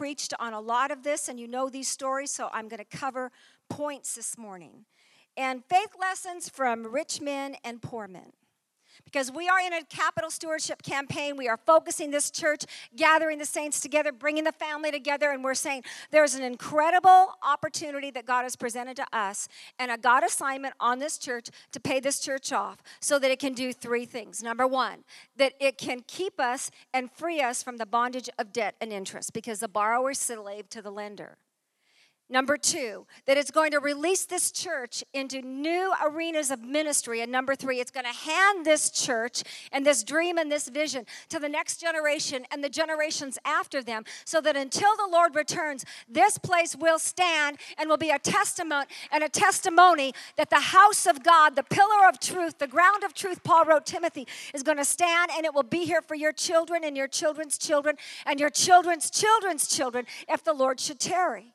preached on a lot of this, and you know these stories, so I'm going to cover points this morning. And faith lessons from rich men and poor men. Because we are in a capital stewardship campaign. We are focusing this church, gathering the saints together, bringing the family together, and we're saying there's an incredible opportunity that God has presented to us and a God assignment on this church to pay this church off so that it can do three things. Number one, that it can keep us and free us from the bondage of debt and interest because the borrower is slave to the lender. Number two, that it's going to release this church into new arenas of ministry. And number three, it's going to hand this church and this dream and this vision to the next generation and the generations after them so that until the Lord returns, this place will stand and will be a testament and a testimony that the house of God, the pillar of truth, the ground of truth, Paul wrote Timothy, is going to stand, and it will be here for your children and your children's children and your children's children's children if the Lord should tarry.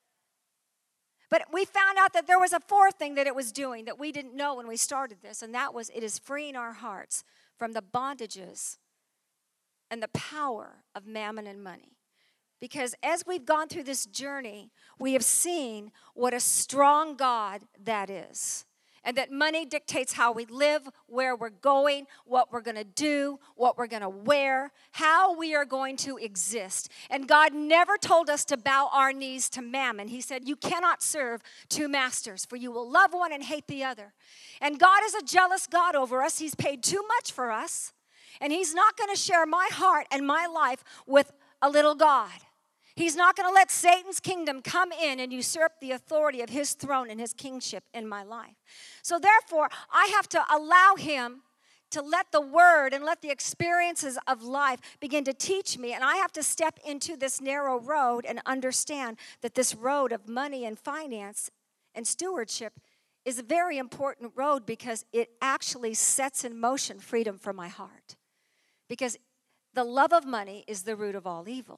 But we found out that there was a fourth thing that it was doing that we didn't know when we started this, and that was it is freeing our hearts from the bondages and the power of mammon and money. Because as we've gone through this journey, we have seen what a strong God that is. And that money dictates how we live, where we're going, what we're going to do, what we're going to wear, how we are going to exist. And God never told us to bow our knees to mammon. He said, you cannot serve two masters, for you will love one and hate the other. And God is a jealous God over us. He's paid too much for us. And He's not going to share my heart and my life with a little God. He's not going to let Satan's kingdom come in and usurp the authority of his throne and his kingship in my life. So therefore, I have to allow him to let the word and let the experiences of life begin to teach me. And I have to step into this narrow road and understand that this road of money and finance and stewardship is a very important road because it actually sets in motion freedom from my heart. Because the love of money is the root of all evil.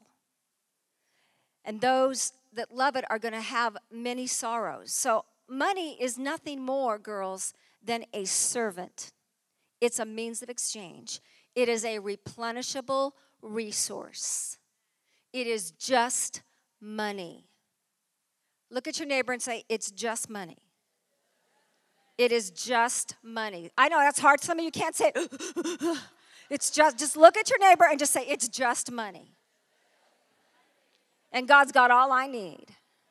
And those that love it are going to have many sorrows. So money is nothing more, girls, than a servant. It's a means of exchange. It is a replenishable resource. It is just money. Look at your neighbor and say, it's just money. It is just money. I know that's hard. Some of you can't say it. It's just look at your neighbor and just say, it's just money. And God's got all I need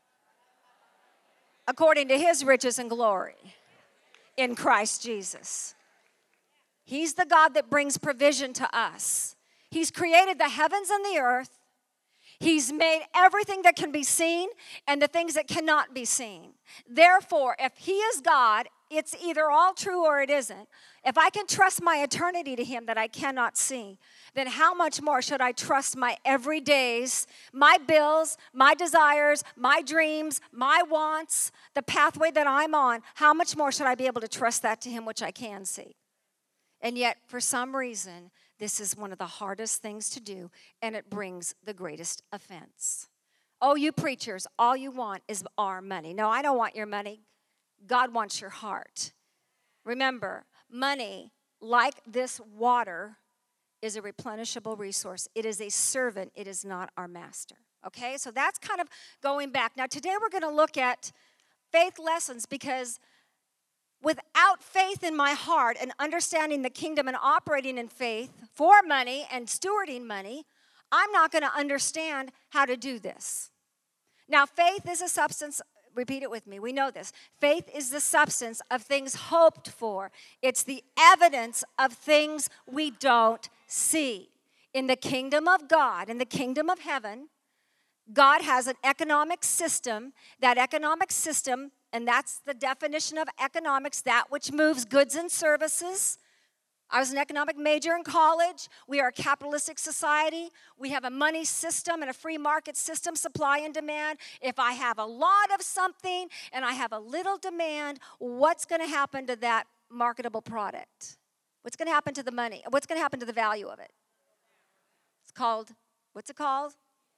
according to his riches and glory in Christ Jesus. He's the God that brings provision to us. He's created the heavens and the earth. He's made everything that can be seen and the things that cannot be seen. Therefore, if he is God, it's either all true or it isn't. If I can trust my eternity to him that I cannot see, then how much more should I trust my everydays, my bills, my desires, my dreams, my wants, the pathway that I'm on? How much more should I be able to trust that to him, which I can see? And yet, for some reason, this is one of the hardest things to do, and it brings the greatest offense. Oh, you preachers, all you want is our money. No, I don't want your money. God wants your heart. Remember, money, like this water, is a replenishable resource. It is a servant. It is not our master. Okay, so that's kind of going back. Now, today we're going to look at faith lessons because without faith in my heart and understanding the kingdom and operating in faith for money and stewarding money, I'm not going to understand how to do this. Now, faith is a substance. Repeat it with me. We know this. Faith is the substance of things hoped for. It's the evidence of things we don't see. In the kingdom of God, in the kingdom of heaven, God has an economic system. That economic system, and that's the definition of economics, that which moves goods and services. I was an economic major in college. We are a capitalistic society. We have a money system and a free market system, supply and demand. If I have a lot of something and I have a little demand, what's going to happen to that marketable product? What's going to happen to the money? What's going to happen to the value of it? It's called, what's it called?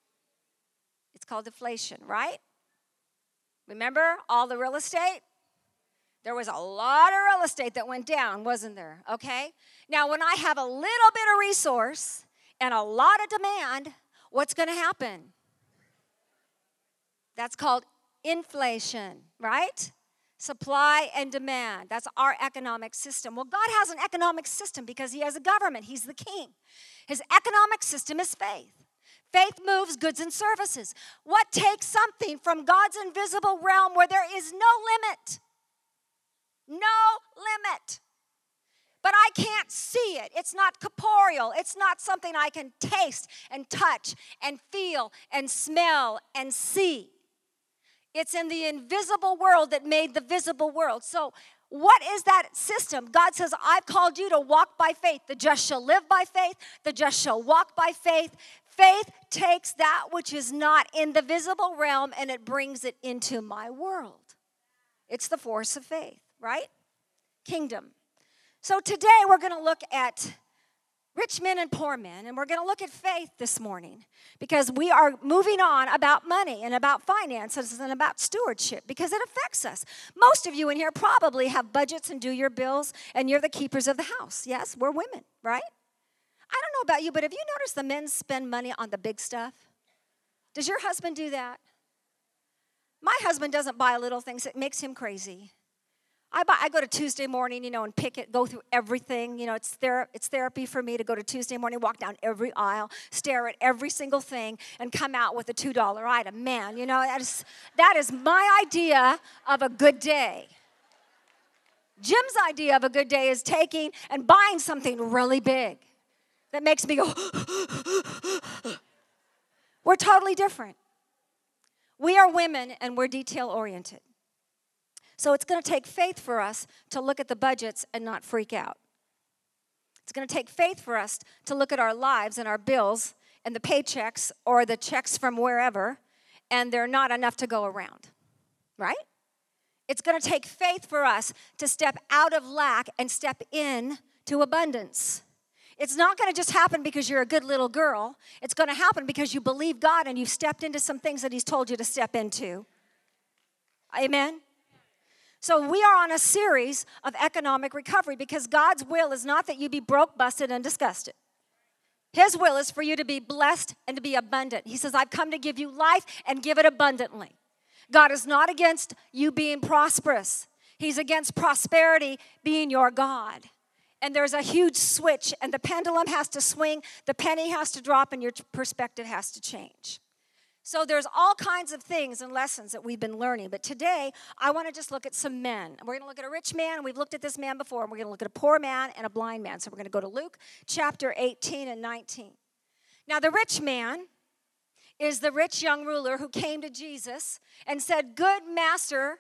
It's called deflation, right? Remember all the real estate? There was a lot of real estate that went down, wasn't there? Okay? Now, when I have a little bit of resource and a lot of demand, what's going to happen? That's called inflation, right? Supply and demand. That's our economic system. Well, God has an economic system because he has a government. He's the king. His economic system is faith. Faith moves goods and services. What takes something from God's invisible realm where there is no limit? No limit. But I can't see it. It's not corporeal. It's not something I can taste and touch and feel and smell and see. It's in the invisible world that made the visible world. So what is that system? God says, I've called you to walk by faith. The just shall live by faith. The just shall walk by faith. Faith takes that which is not in the visible realm and it brings it into my world. It's the force of faith, right? Kingdom. So today we're going to look at rich men and poor men, and we're going to look at faith this morning because we are moving on about money and about finances and about stewardship because it affects us. Most of you in here probably have budgets and do your bills, and you're the keepers of the house. Yes, we're women, right? I don't know about you, but have you noticed the men spend money on the big stuff? Does your husband do that? My husband doesn't buy little things. It makes him crazy. I go to Tuesday morning, and pick it, go through everything. It's therapy for me to go to Tuesday morning, walk down every aisle, stare at every single thing, and come out with a $2 item. Man, that is my idea of a good day. Jim's idea of a good day is taking and buying something really big that makes me go, we're totally different. We are women, and we're detail-oriented. So it's going to take faith for us to look at the budgets and not freak out. It's going to take faith for us to look at our lives and our bills and the paychecks or the checks from wherever, and they're not enough to go around, right? It's going to take faith for us to step out of lack and step in to abundance. It's not going to just happen because you're a good little girl. It's going to happen because you believe God and you've stepped into some things that he's told you to step into. Amen? So we are on a series of economic recovery because God's will is not that you be broke, busted, and disgusted. His will is for you to be blessed and to be abundant. He says, I've come to give you life and give it abundantly. God is not against you being prosperous. He's against prosperity being your God. And there's a huge switch, and the pendulum has to swing, the penny has to drop, and your perspective has to change. So there's all kinds of things and lessons that we've been learning. But today, I want to just look at some men. We're going to look at a rich man. We've looked at this man before. And we're going to look at a poor man and a blind man. So we're going to go to Luke chapter 18 and 19. Now, the rich man is the rich young ruler who came to Jesus and said, good master.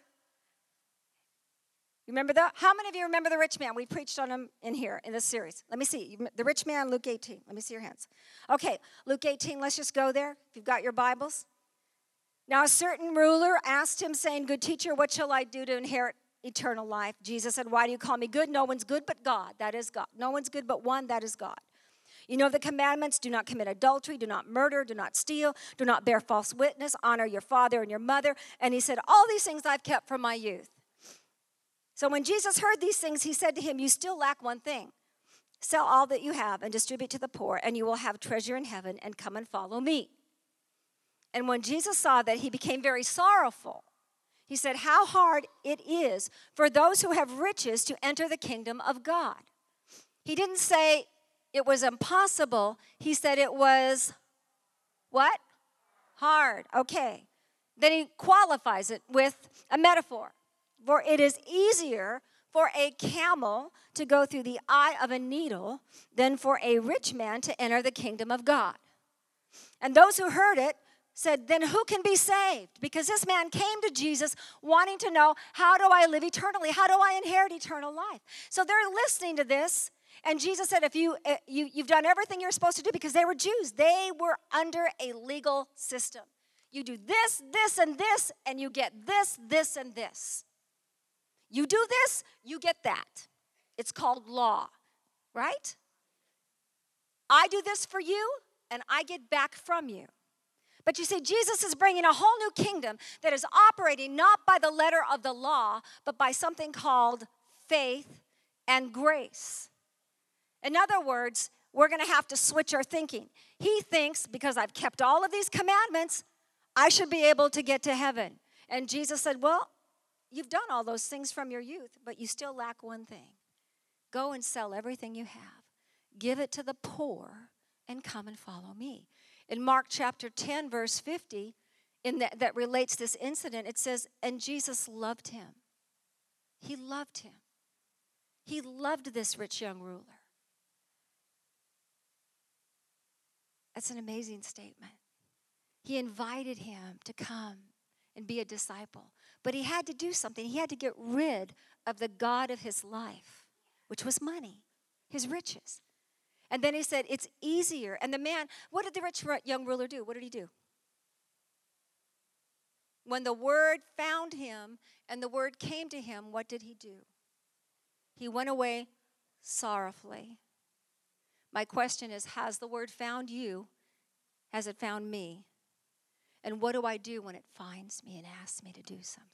You remember that? How many of you remember the rich man? We preached on him in here in this series. Let me see. The rich man, Luke 18. Let me see your hands. Okay, Luke 18, let's just go there. If you've got your Bibles. Now a certain ruler asked him, saying, good teacher, what shall I do to inherit eternal life? Jesus said, why do you call me good? No one's good but God. That is God. No one's good but one. That is God. You know the commandments. Do not commit adultery. Do not murder. Do not steal. Do not bear false witness. Honor your father and your mother. And he said, all these things I've kept from my youth. So when Jesus heard these things, he said to him, you still lack one thing. Sell all that you have and distribute to the poor, and you will have treasure in heaven, and come and follow me. And when Jesus saw that, he became very sorrowful. He said, how hard it is for those who have riches to enter the kingdom of God. He didn't say it was impossible. He said it was what? Hard. Okay. Then he qualifies it with a metaphor. For it is easier for a camel to go through the eye of a needle than for a rich man to enter the kingdom of God. And those who heard it said, then who can be saved? Because this man came to Jesus wanting to know, how do I live eternally? How do I inherit eternal life? So they're listening to this, and Jesus said, if you've done everything you're supposed to do, because they were Jews. They were under a legal system. You do this, this, and this, and you get this, this, and this. You do this, you get that. It's called law, right? I do this for you, and I get back from you. But you see, Jesus is bringing a whole new kingdom that is operating not by the letter of the law, but by something called faith and grace. In other words, we're going to have to switch our thinking. He thinks, because I've kept all of these commandments, I should be able to get to heaven. And Jesus said, well, you've done all those things from your youth, but you still lack one thing. Go and sell everything you have. Give it to the poor and come and follow me. In Mark chapter 10, verse 50, that relates this incident, it says, and Jesus loved him. He loved him. He loved this rich young ruler. That's an amazing statement. He invited him to come and be a disciple. But he had to do something. He had to get rid of the god of his life, which was money, his riches. And then he said, it's easier. And the man, what did the rich young ruler do? What did he do? When the word found him and the word came to him, what did he do? He went away sorrowfully. My question is, has the word found you? Has it found me? And what do I do when it finds me and asks me to do something?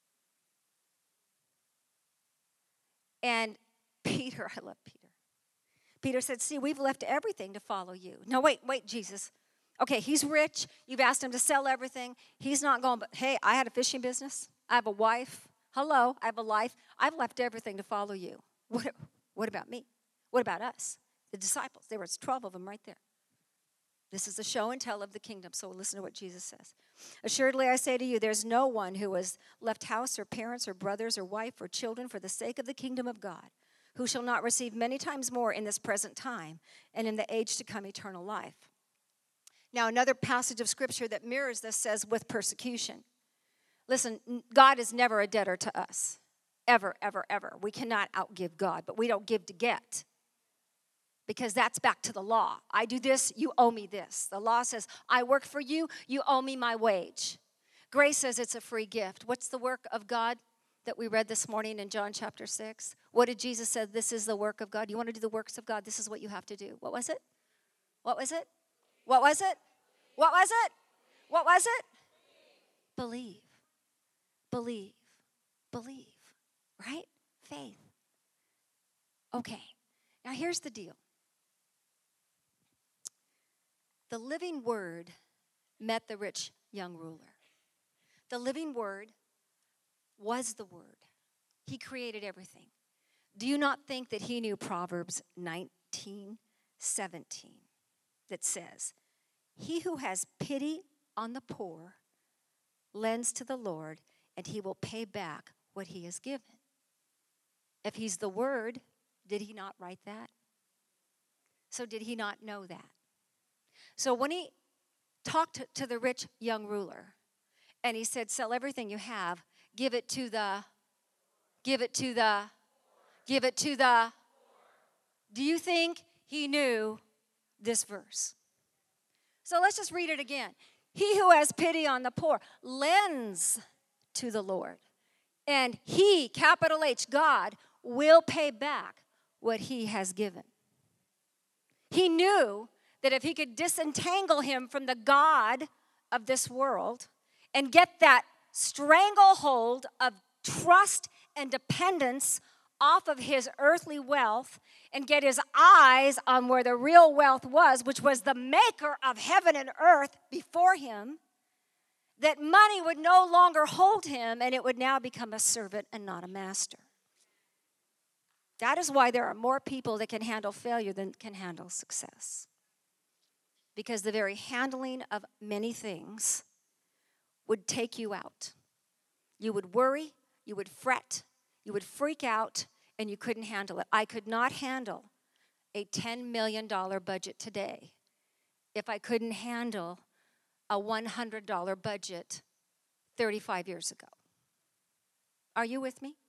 And Peter, I love Peter. Peter said, see, we've left everything to follow you. No, wait, Jesus. Okay, he's rich. You've asked him to sell everything. He's not going, but hey, I had a fishing business. I have a wife. Hello, I have a life. I've left everything to follow you. What about me? What about us? The disciples. There was 12 of them right there. This is the show and tell of the kingdom. So listen to what Jesus says. Assuredly, I say to you, there's no one who has left house or parents or brothers or wife or children for the sake of the kingdom of God, who shall not receive many times more in this present time and in the age to come eternal life. Now, another passage of scripture that mirrors this says, with persecution. Listen, God is never a debtor to us. Ever, ever, ever. We cannot outgive God, but we don't give to get. Because that's back to the law. I do this, you owe me this. The law says, I work for you, you owe me my wage. Grace says it's a free gift. What's the work of God that we read this morning in John chapter 6? What did Jesus say? This is the work of God. You want to do the works of God? This is what you have to do. What was it? What was it? What was it? What was it? What was it? Believe. Believe. Believe. Right? Faith. Okay. Now here's the deal. The living word met the rich young ruler. The living word was the word. He created everything. Do you not think that he knew Proverbs 19:17 that says, he who has pity on the poor lends to the Lord, and he will pay back what he has given. If he's the word, did he not write that? So did he not know that? So when he talked to the rich young ruler, and he said, sell everything you have, give it to the, do you think he knew this verse? So let's just read it again. He who has pity on the poor lends to the Lord. And he, capital H, God, will pay back what he has given. He knew that if he could disentangle him from the God of this world and get that stranglehold of trust and dependence off of his earthly wealth and get his eyes on where the real wealth was, which was the maker of heaven and earth before him, that money would no longer hold him and it would now become a servant and not a master. That is why there are more people that can handle failure than can handle success. Because the very handling of many things would take you out. You would worry, you would fret, you would freak out, and you couldn't handle it. I could not handle a $10 million budget today if I couldn't handle a $100 budget 35 years ago. Are you with me?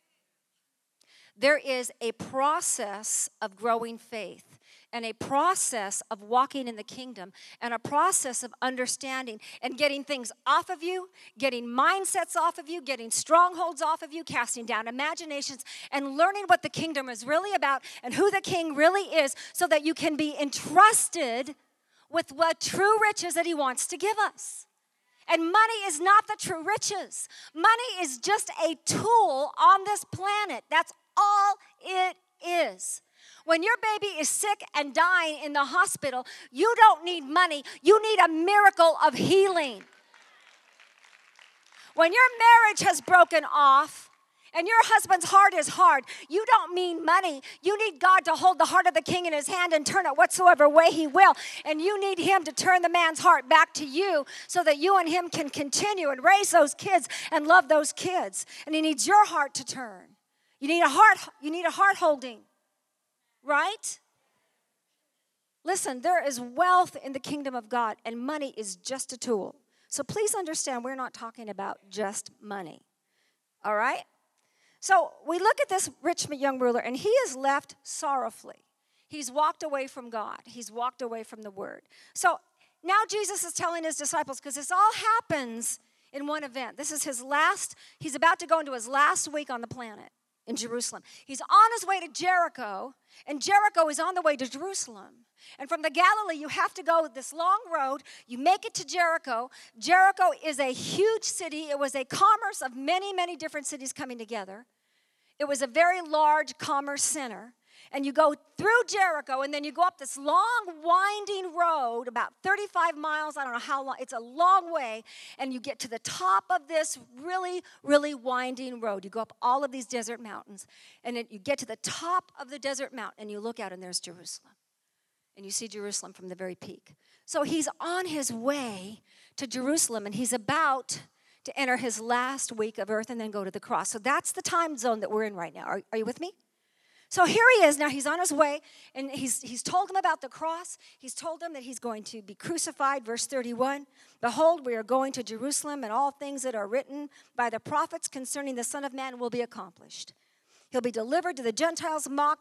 There is a process of growing faith and a process of walking in the kingdom and a process of understanding and getting things off of you, getting mindsets off of you, getting strongholds off of you, casting down imaginations, and learning what the kingdom is really about and who the king really is so that you can be entrusted with what true riches that he wants to give us. And money is not the true riches. Money is just a tool on this planet. That's all it is. When your baby is sick and dying in the hospital, you don't need money. You need a miracle of healing. When your marriage has broken off and your husband's heart is hard, you don't mean money. You need God to hold the heart of the king in his hand and turn it whatsoever way he will. And you need him to turn the man's heart back to you so that you and him can continue and raise those kids and love those kids. And he needs your heart to turn. You need a heart holding, right? Listen, there is wealth in the kingdom of God, and money is just a tool. So please understand, we're not talking about just money, all right? So we look at this rich young ruler, and he is left sorrowfully. He's walked away from God. He's walked away from the word. So now Jesus is telling his disciples, because this all happens in one event. This is he's about to go into his last week on the planet in Jerusalem. He's on his way to Jericho, and Jericho is on the way to Jerusalem. And from the Galilee, you have to go this long road. You make it to Jericho. Jericho is a huge city. It was a commerce of many, many different cities coming together. It was a very large commerce center. And you go through Jericho, and then you go up this long, winding road, about 35 miles. I don't know how long. It's a long way. And you get to the top of this really, really winding road. You go up all of these desert mountains. And then you get to the top of the desert mountain, and you look out, and there's Jerusalem. And you see Jerusalem from the very peak. So he's on his way to Jerusalem, and he's about to enter his last week of earth and then go to the cross. So that's the time zone that we're in right now. Are you with me? So here he is. Now he's on his way, and he's told them about the cross. He's told them that he's going to be crucified. Verse 31, behold, we are going to Jerusalem, and all things that are written by the prophets concerning the Son of Man will be accomplished. He'll be delivered to the Gentiles, mocked,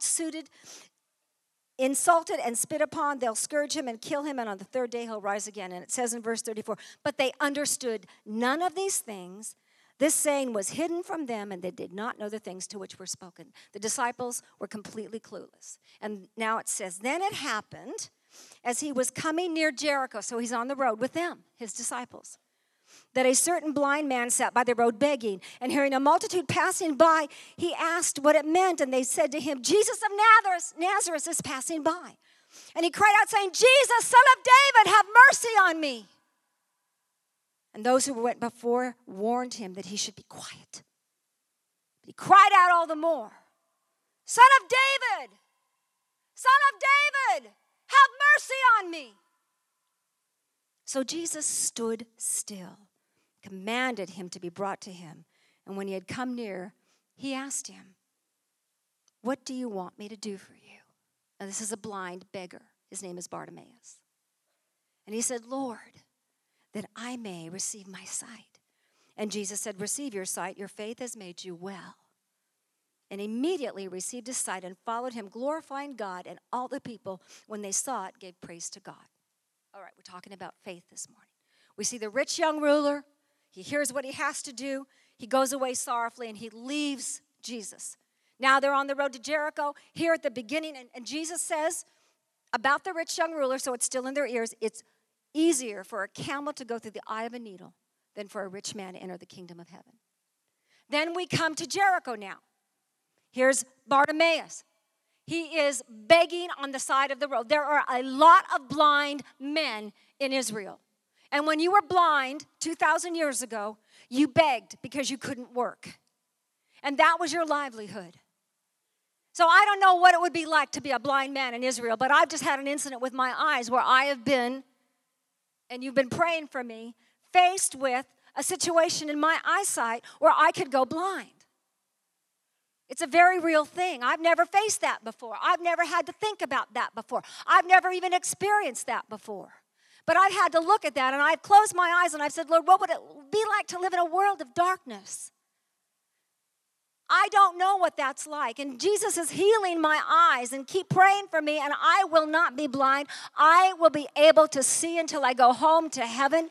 insulted, and spit upon. They'll scourge him and kill him, and on the third day he'll rise again. And it says in verse 34, but they understood none of these things. This saying was hidden from them, and they did not know the things to which were spoken. The disciples were completely clueless. And now it says, then it happened as he was coming near Jericho, so he's on the road with them, his disciples, that a certain blind man sat by the road begging. And hearing a multitude passing by, he asked what it meant. And they said to him, Jesus of Nazareth is passing by. And he cried out, saying, Jesus, Son of David, have mercy on me. And those who went before warned him that he should be quiet. But he cried out all the more, Son of David, Son of David, have mercy on me. So Jesus stood still, commanded him to be brought to him. And when he had come near, he asked him, what do you want me to do for you? Now this is a blind beggar. His name is Bartimaeus. And he said, Lord, that I may receive my sight. And Jesus said, receive your sight. Your faith has made you well. And immediately received his sight and followed him, glorifying God. And all the people, when they saw it, gave praise to God. All right, we're talking about faith this morning. We see the rich young ruler. He hears what he has to do. He goes away sorrowfully, and he leaves Jesus. Now they're on the road to Jericho. Here at the beginning, and Jesus says about the rich young ruler, so it's still in their ears, it's easier for a camel to go through the eye of a needle than for a rich man to enter the kingdom of heaven. Then we come to Jericho now. Here's Bartimaeus. He is begging on the side of the road. There are a lot of blind men in Israel. And when you were blind 2,000 years ago, you begged because you couldn't work. And that was your livelihood. So I don't know what it would be like to be a blind man in Israel, but I've just had an incident with my eyes where I have been, and you've been praying for me, faced with a situation in my eyesight where I could go blind. It's a very real thing. I've never faced that before. I've never had to think about that before. I've never even experienced that before. But I've had to look at that, and I've closed my eyes, and I've said, Lord, what would it be like to live in a world of darkness? I don't know what that's like. And Jesus is healing my eyes, and keep praying for me, and I will not be blind. I will be able to see until I go home to heaven.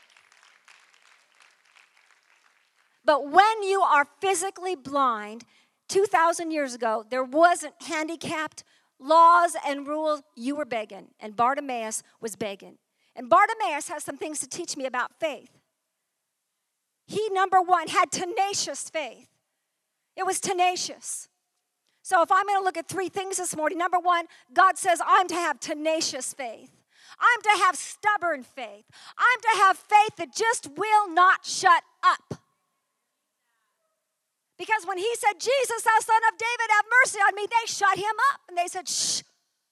But when you are physically blind, 2,000 years ago, there wasn't handicapped laws and rules. You were begging, and Bartimaeus was begging. And Bartimaeus has some things to teach me about faith. He, number one, had tenacious faith. It was tenacious. So if I'm going to look at three things this morning, number one, God says I'm to have tenacious faith. I'm to have stubborn faith. I'm to have faith that just will not shut up. Because when he said, Jesus, thou son of David, have mercy on me, they shut him up. And they said, shh.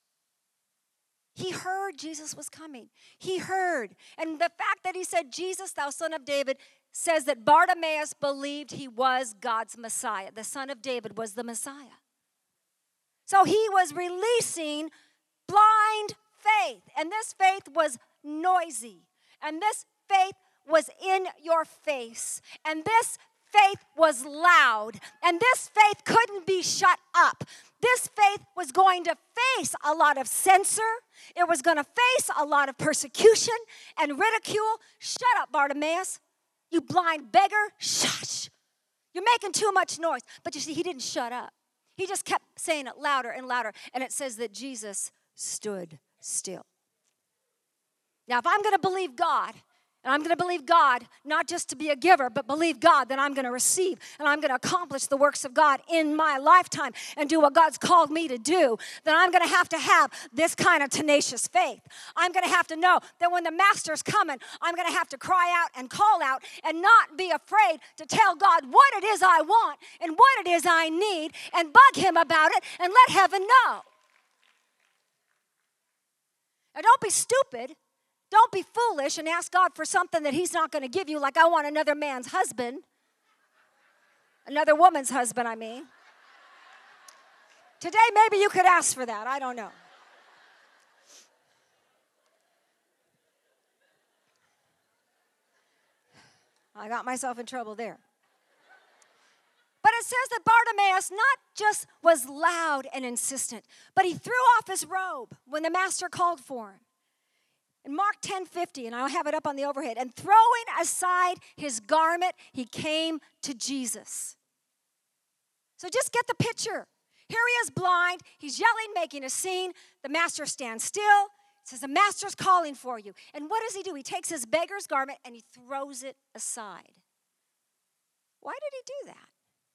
He heard Jesus was coming. He heard. And the fact that he said, Jesus, thou son of David, says that Bartimaeus believed he was God's Messiah. The son of David was the Messiah. So he was releasing blind faith. And this faith was noisy. And this faith was in your face. And this faith was loud. And this faith couldn't be shut up. This faith was going to face a lot of censor. It was going to face a lot of persecution and ridicule. Shut up, Bartimaeus. You blind beggar. Shush. You're making too much noise. But you see, he didn't shut up. He just kept saying it louder and louder. And it says that Jesus stood still. Now, if I'm going to believe God, and I'm going to believe God, not just to be a giver, but believe God that I'm going to receive and I'm going to accomplish the works of God in my lifetime and do what God's called me to do, then I'm going to have this kind of tenacious faith. I'm going to have to know that when the master's coming, I'm going to have to cry out and call out and not be afraid to tell God what it is I want and what it is I need and bug him about it and let heaven know. Now, don't be stupid. Don't be foolish and ask God for something that he's not going to give you, like I want another man's husband. Another woman's husband, I mean. Today, maybe you could ask for that. I don't know. I got myself in trouble there. But it says that Bartimaeus not just was loud and insistent, but he threw off his robe when the master called for him. In Mark 10:50, and I'll have it up on the overhead, and throwing aside his garment, he came to Jesus. So just get the picture. Here he is blind. He's yelling, making a scene. The master stands still. It says the master's calling for you. And what does he do? He takes his beggar's garment and he throws it aside. Why did he do that?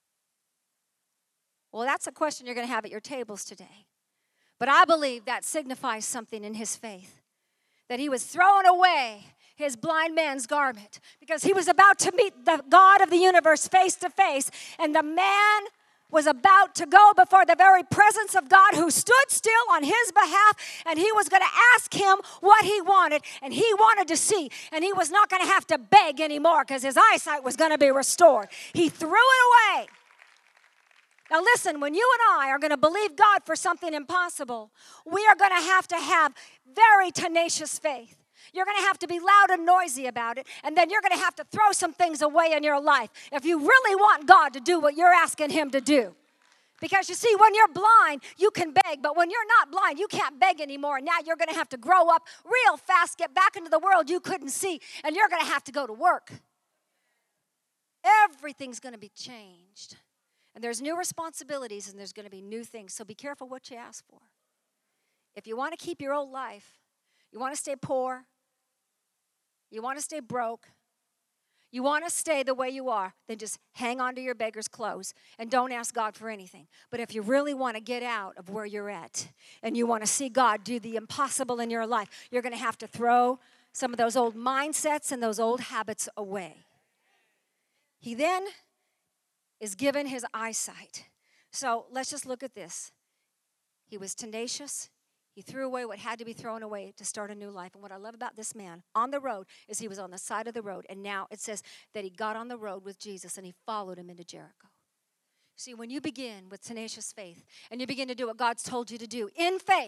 Well, that's a question you're going to have at your tables today. But I believe that signifies something in his faith. That he was throwing away his blind man's garment because he was about to meet the God of the universe face to face. And the man was about to go before the very presence of God who stood still on his behalf. And he was going to ask him what he wanted. And he wanted to see. And he was not going to have to beg anymore because his eyesight was going to be restored. He threw it away. Now listen, when you and I are going to believe God for something impossible, we are going to have very tenacious faith. You're going to have to be loud and noisy about it, and then you're going to have to throw some things away in your life if you really want God to do what you're asking him to do. Because you see, when you're blind, you can beg, but when you're not blind, you can't beg anymore. And now you're going to have to grow up real fast, get back into the world you couldn't see, and you're going to have to go to work. Everything's going to be changed. And there's new responsibilities and there's going to be new things. So be careful what you ask for. If you want to keep your old life, you want to stay poor, you want to stay broke, you want to stay the way you are, then just hang on to your beggar's clothes and don't ask God for anything. But if you really want to get out of where you're at and you want to see God do the impossible in your life, you're going to have to throw some of those old mindsets and those old habits away. He then is given his eyesight. So let's just look at this. He was tenacious. He threw away what had to be thrown away to start a new life. And what I love about this man on the road is he was on the side of the road. And now it says that he got on the road with Jesus and he followed him into Jericho. See, when you begin with tenacious faith and you begin to do what God's told you to do in faith,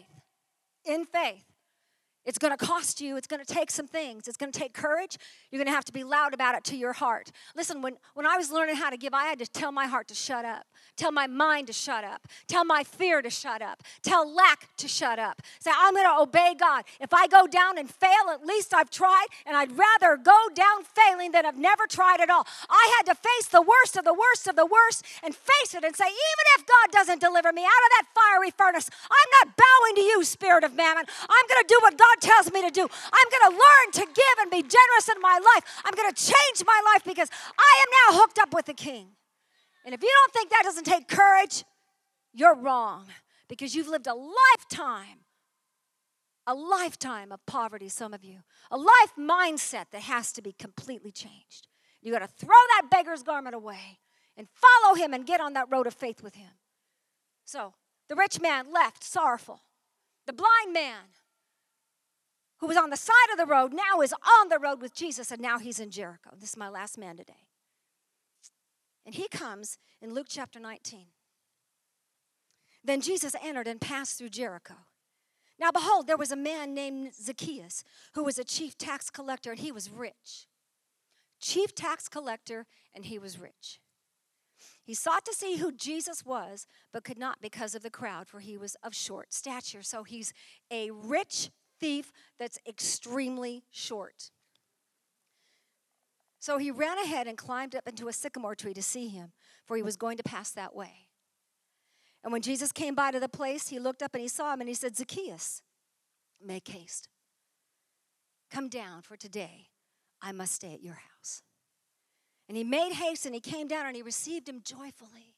it's going to cost you. It's going to take some things. It's going to take courage. You're going to have to be loud about it to your heart. Listen, when I was learning how to give, I had to tell my heart to shut up, tell my mind to shut up, tell my fear to shut up, tell lack to shut up. Say, I'm going to obey God. If I go down and fail, at least I've tried, and I'd rather go down failing than have never tried at all. I had to face the worst of the worst of the worst and face it and say, even if God doesn't deliver me out of that fiery furnace, I'm not bowing to you, spirit of mammon. I'm going to do what God tells me to do. I'm going to learn to give and be generous in my life. I'm going to change my life because I am now hooked up with the King. And if you don't think that doesn't take courage, you're wrong, because you've lived a lifetime of poverty, some of you. A life mindset that has to be completely changed. You got to throw that beggar's garment away and follow him and get on that road of faith with him. So the rich man left sorrowful. The blind man who was on the side of the road now is on the road with Jesus, and now he's in Jericho. This is my last man today. And he comes in Luke chapter 19. Then Jesus entered and passed through Jericho. Now behold, there was a man named Zacchaeus, who was a chief tax collector, and he was rich. Chief tax collector, and he was rich. He sought to see who Jesus was, but could not because of the crowd, for he was of short stature. So he's a rich thief that's extremely short. So he ran ahead and climbed up into a sycamore tree to see him, for he was going to pass that way. And when Jesus came by to the place, he looked up and he saw him, and he said, Zacchaeus, make haste. Come down, for today I must stay at your house. And he made haste, and he came down, and he received him joyfully.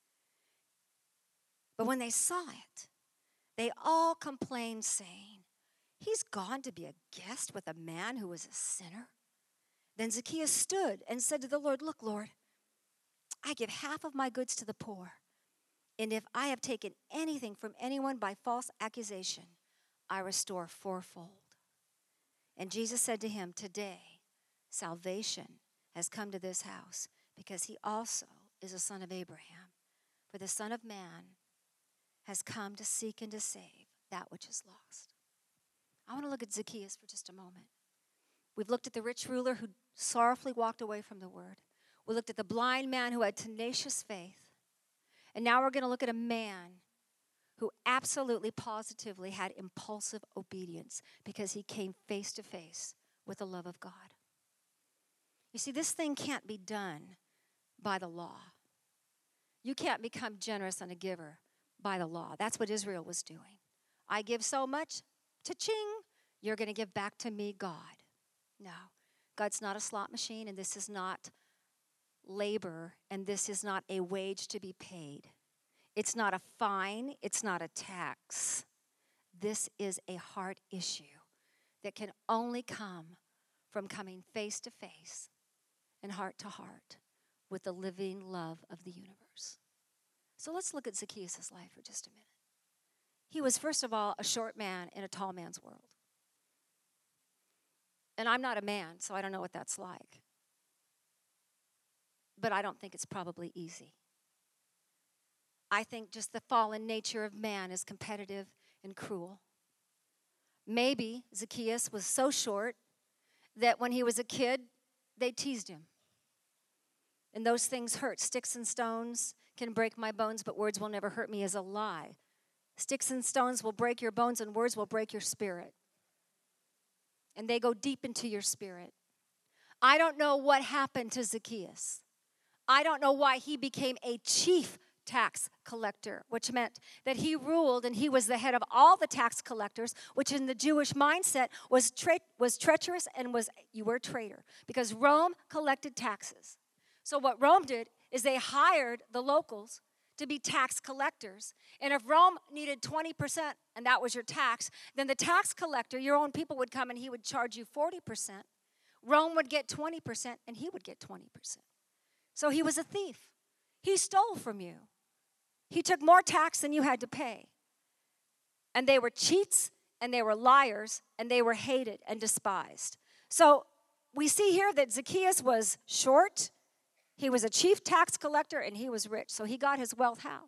But when they saw it, they all complained, saying, he's gone to be a guest with a man who is a sinner. Then Zacchaeus stood and said to the Lord, look, Lord, I give half of my goods to the poor. And if I have taken anything from anyone by false accusation, I restore fourfold. And Jesus said to him, today salvation has come to this house, because he also is a son of Abraham. For the Son of Man has come to seek and to save that which is lost. I want to look at Zacchaeus for just a moment. We've looked at the rich ruler who sorrowfully walked away from the word. We looked at the blind man who had tenacious faith. And now we're going to look at a man who absolutely, positively had impulsive obedience, because he came face to face with the love of God. You see, this thing can't be done by the law. You can't become generous and a giver by the law. That's what Israel was doing. I give so much, cha-ching, you're going to give back to me, God. No, God's not a slot machine, and this is not labor, and this is not a wage to be paid. It's not a fine. It's not a tax. This is a heart issue that can only come from coming face to face and heart to heart with the living love of the universe. So let's look at Zacchaeus' life for just a minute. He was, first of all, a short man in a tall man's world. And I'm not a man, so I don't know what that's like. But I don't think it's probably easy. I think just the fallen nature of man is competitive and cruel. Maybe Zacchaeus was so short that when he was a kid, they teased him. And those things hurt. Sticks and stones can break my bones, but words will never hurt me is a lie. Sticks and stones will break your bones, and words will break your spirit. And they go deep into your spirit. I don't know what happened to Zacchaeus. I don't know why he became a chief tax collector, which meant that he ruled and he was the head of all the tax collectors, which in the Jewish mindset was treacherous and you were a traitor, because Rome collected taxes. So what Rome did is they hired the locals to be tax collectors. And if Rome needed 20% and that was your tax, then the tax collector, your own people, would come and he would charge you 40%. Rome would get 20% and he would get 20%. So he was a thief. He stole from you. He took more tax than you had to pay. And they were cheats, and they were liars, and they were hated and despised. So we see here that Zacchaeus was short, he was a chief tax collector, and he was rich. So he got his wealth how?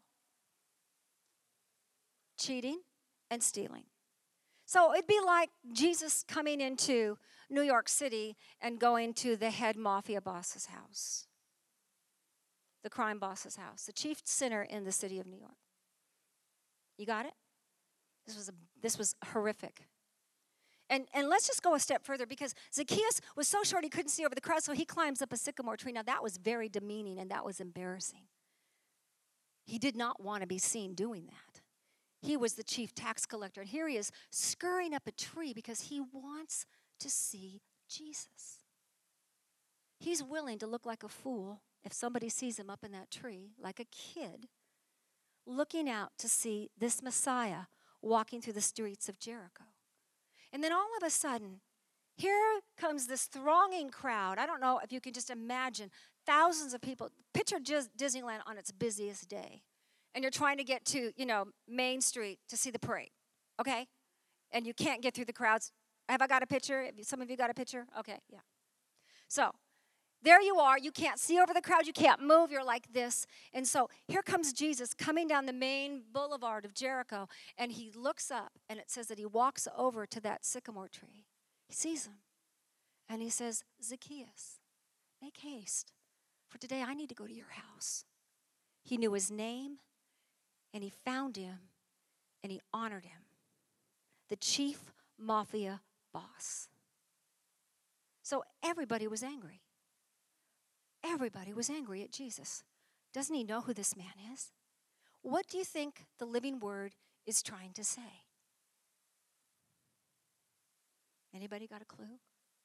Cheating and stealing. So it'd be like Jesus coming into New York City and going to the head mafia boss's house. The crime boss's house, the chief sinner in the city of New York. You got it? This was horrific. And let's just go a step further, because Zacchaeus was so short he couldn't see over the crowd, so he climbs up a sycamore tree. Now that was very demeaning and that was embarrassing. He did not want to be seen doing that. He was the chief tax collector, and here he is scurrying up a tree because he wants to see Jesus. He's willing to look like a fool if somebody sees him up in that tree, like a kid, looking out to see this Messiah walking through the streets of Jericho. And then all of a sudden, Here comes this thronging crowd. I don't know if you can just imagine thousands of people. Picture Disneyland on its busiest day. And you're trying to get to, Main Street to see the parade, okay? And you can't get through the crowds. Have I got a picture? Some of you got a picture? Okay, yeah. So there you are. You can't see over the crowd. You can't move. You're like this. And so here comes Jesus coming down the main boulevard of Jericho. And he looks up, and it says that he walks over to that sycamore tree. He sees him. And he says, Zacchaeus, make haste. For today I need to go to your house. He knew his name, and he found him, and he honored him. The chief mafia boss. So everybody was angry. Everybody was angry at Jesus. Doesn't he know who this man is? What do you think the living word is trying to say? Anybody got a clue?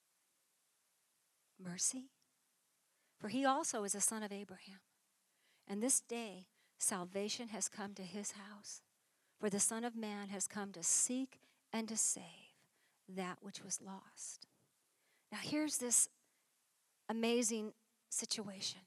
Mercy. For he also is a son of Abraham. And this day salvation has come to his house. For the Son of Man has come to seek and to save that which was lost. Now here's this amazing situation.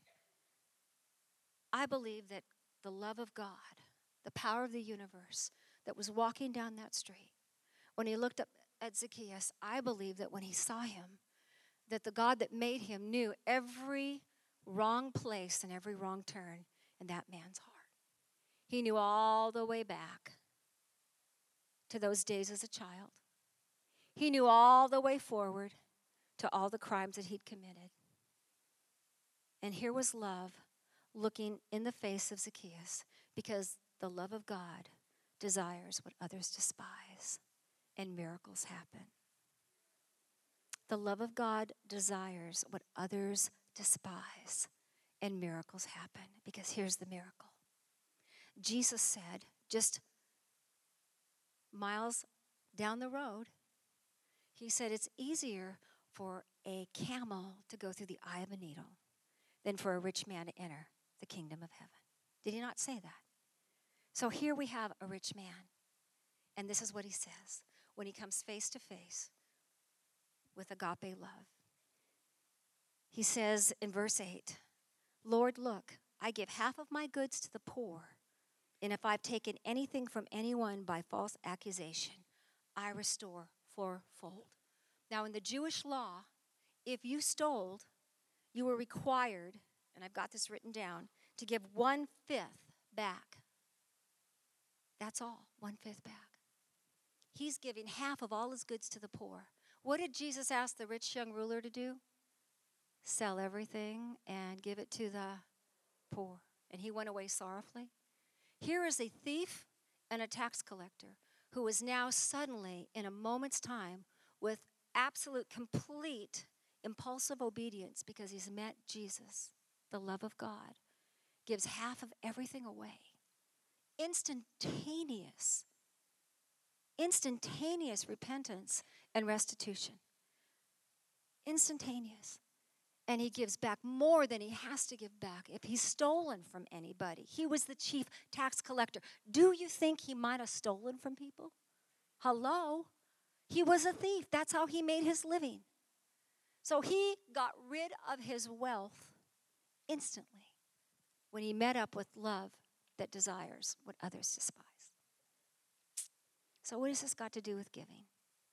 I believe that the love of God, the power of the universe that was walking down that street, when he looked up at Zacchaeus, I believe that when he saw him, that the God that made him knew every wrong place and every wrong turn in that man's heart. He knew all the way back to those days as a child. He knew all the way forward to all the crimes that he'd committed. And here was love looking in the face of Zacchaeus, because the love of God desires what others despise, and miracles happen. The love of God desires what others despise, and miracles happen. Because here's the miracle. Jesus said, just miles down the road, he said it's easier for a camel to go through the eye of a needle than for a rich man to enter the kingdom of heaven. Did he not say that? So here we have a rich man, and this is what he says when he comes face to face with agape love. He says in verse 8, Lord, look, I give half of my goods to the poor, and if I've taken anything from anyone by false accusation, I restore fourfold. Now, in the Jewish law, if you stole, you were required, and I've got this written down, to give 1/5 back. That's all, 1/5 back. He's giving half of all his goods to the poor. What did Jesus ask the rich young ruler to do? Sell everything and give it to the poor. And he went away sorrowfully. Here is a thief and a tax collector who is now suddenly, in a moment's time, with absolute, complete, impulsive obedience because he's met Jesus, the love of God, gives half of everything away. Instantaneous repentance and restitution. Instantaneous. And he gives back more than he has to give back if he's stolen from anybody. He was the chief tax collector. Do you think he might have stolen from people? Hello? He was a thief. That's how he made his living. So he got rid of his wealth instantly when he met up with love that desires what others despise. So what has this got to do with giving?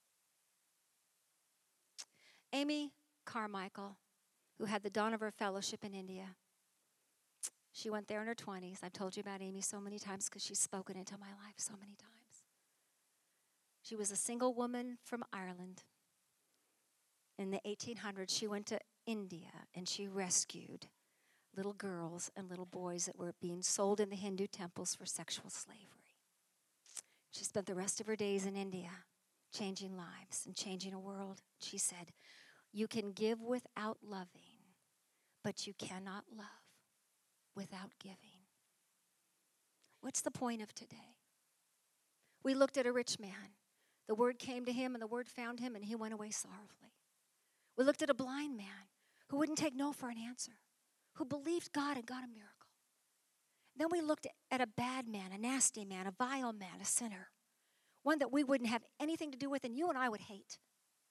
Amy Carmichael, who had the Dohnavur Fellowship in India, she went there in her 20s. I've told you about Amy so many times because she's spoken into my life so many times. She was a single woman from Ireland. In the 1800s, she went to India and she rescued little girls and little boys that were being sold in the Hindu temples for sexual slavery. She spent the rest of her days in India changing lives and changing a world. She said, you can give without loving, but you cannot love without giving. What's the point of today? We looked at a rich man. The word came to him and the word found him and he went away sorrowfully. We looked at a blind man who wouldn't take no for an answer, who believed God and got a miracle. Then we looked at a bad man, a nasty man, a vile man, a sinner, one that we wouldn't have anything to do with and you and I would hate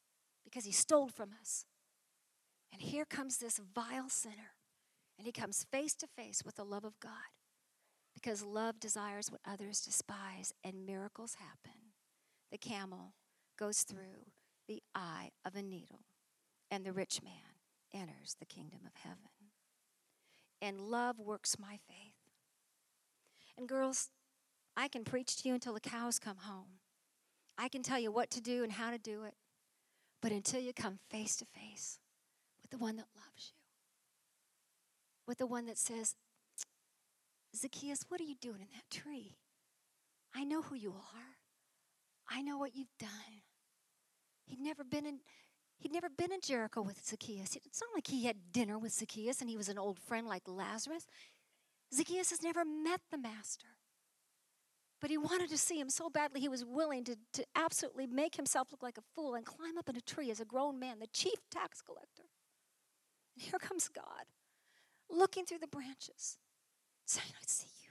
because he stole from us. And here comes this vile sinner, and he comes face to face with the love of God, because love desires what others despise, and miracles happen. The camel goes through the eye of a needle, and the rich man enters the kingdom of heaven. And love works my faith. And girls, I can preach to you until the cows come home. I can tell you what to do and how to do it. But until you come face to face with the one that loves you, with the one that says, Zacchaeus, what are you doing in that tree? I know who you are. I know what you've done. He'd never been in Jericho with Zacchaeus. It's not like he had dinner with Zacchaeus and he was an old friend like Lazarus. Zacchaeus has never met the master. But he wanted to see him so badly he was willing to absolutely make himself look like a fool and climb up in a tree as a grown man, the chief tax collector. And here comes God, looking through the branches, saying, I see you.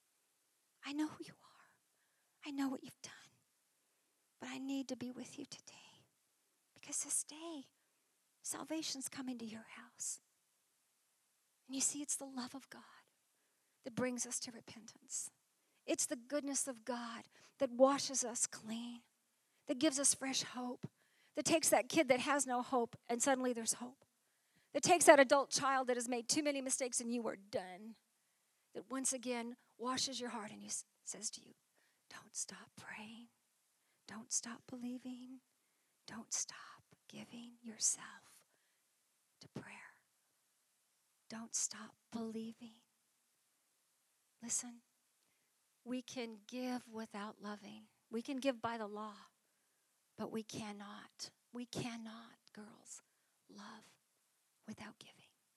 I know who you are. I know what you've done. But I need to be with you today. Because this day, salvation's coming to your house. And you see, it's the love of God that brings us to repentance. It's the goodness of God that washes us clean, that gives us fresh hope, that takes that kid that has no hope and suddenly there's hope, that takes that adult child that has made too many mistakes and you are done, that once again washes your heart and says to you, don't stop praying, don't stop believing, don't stop giving yourself to prayer. Don't stop believing. Listen, we can give without loving. We can give by the law, but we cannot, girls, love without giving.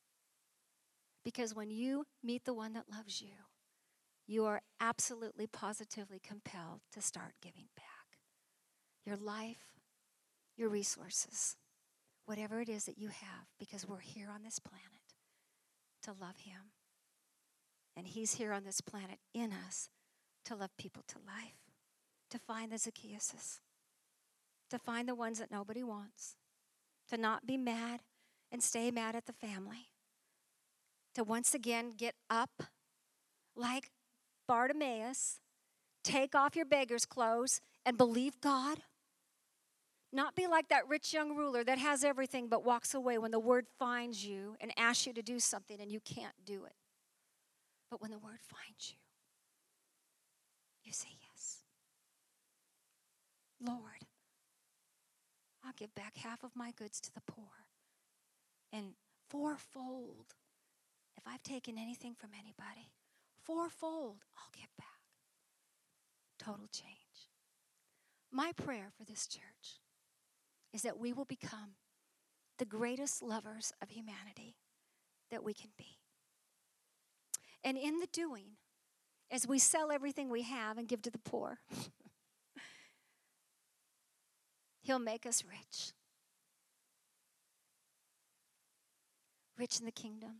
Because when you meet the one that loves you, you are absolutely, positively compelled to start giving back. Your life, your resources, whatever it is that you have, because we're here on this planet to love him. And he's here on this planet in us to love people to life, to find the Zacchaeuses, to find the ones that nobody wants, to not be mad and stay mad at the family, to once again get up like Bartimaeus, take off your beggar's clothes and believe God. Not be like that rich young ruler that has everything but walks away when the word finds you and asks you to do something and you can't do it. But when the word finds you, you say yes. Lord, I'll give back half of my goods to the poor. And fourfold, if I've taken anything from anybody, fourfold, I'll give back. Total change. My prayer for this church is that we will become the greatest lovers of humanity that we can be. And in the doing, as we sell everything we have and give to the poor, he'll make us rich. Rich in the kingdom.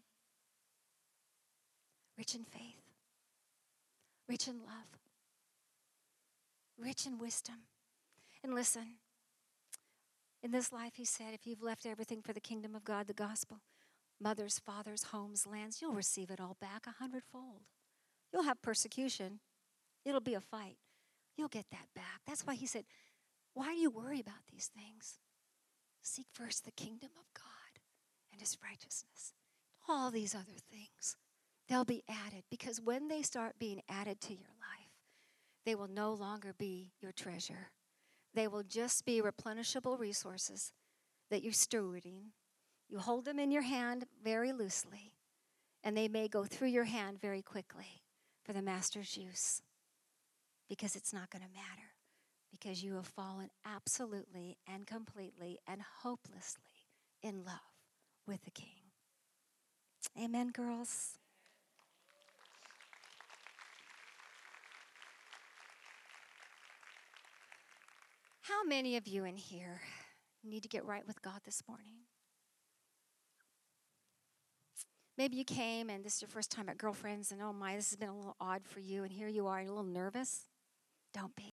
Rich in faith. Rich in love. Rich in wisdom. And listen, in this life, he said, if you've left everything for the kingdom of God, the gospel, mothers, fathers, homes, lands, you'll receive it all back 100-fold. You'll have persecution. It'll be a fight. You'll get that back. That's why he said, why do you worry about these things? Seek first the kingdom of God and his righteousness. All these other things, they'll be added, because when they start being added to your life, they will no longer be your treasure. They will just be replenishable resources that you're stewarding. You hold them in your hand very loosely, and they may go through your hand very quickly for the master's use, because it's not going to matter, because you have fallen absolutely and completely and hopelessly in love with the King. Amen, girls? How many of you in here need to get right with God this morning? Maybe you came and this is your first time at Girlfriends and oh my, this has been a little odd for you, and here you are, you're a little nervous. Don't be.